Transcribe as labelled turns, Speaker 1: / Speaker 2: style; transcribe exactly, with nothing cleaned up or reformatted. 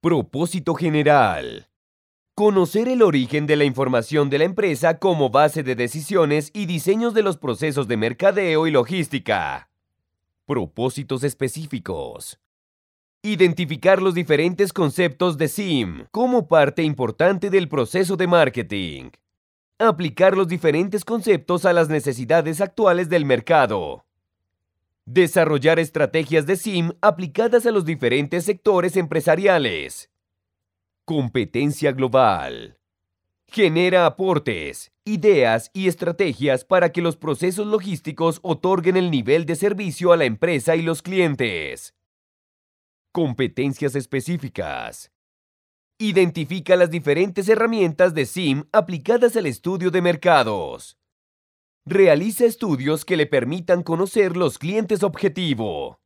Speaker 1: Propósito general. Conocer el origen de la información de la empresa como base de decisiones y diseños de los procesos de mercadeo y logística. Propósitos específicos. Identificar los diferentes conceptos de S I M como parte importante del proceso de marketing. Aplicar los diferentes conceptos a las necesidades actuales del mercado. Desarrollar estrategias de S I M aplicadas a los diferentes sectores empresariales. Competencia global. Genera aportes, ideas y estrategias para que los procesos logísticos otorguen el nivel de servicio a la empresa y los clientes. Competencias específicas. Identifica las diferentes herramientas de S I M aplicadas al estudio de mercados. Realiza estudios que le permitan conocer los clientes objetivo.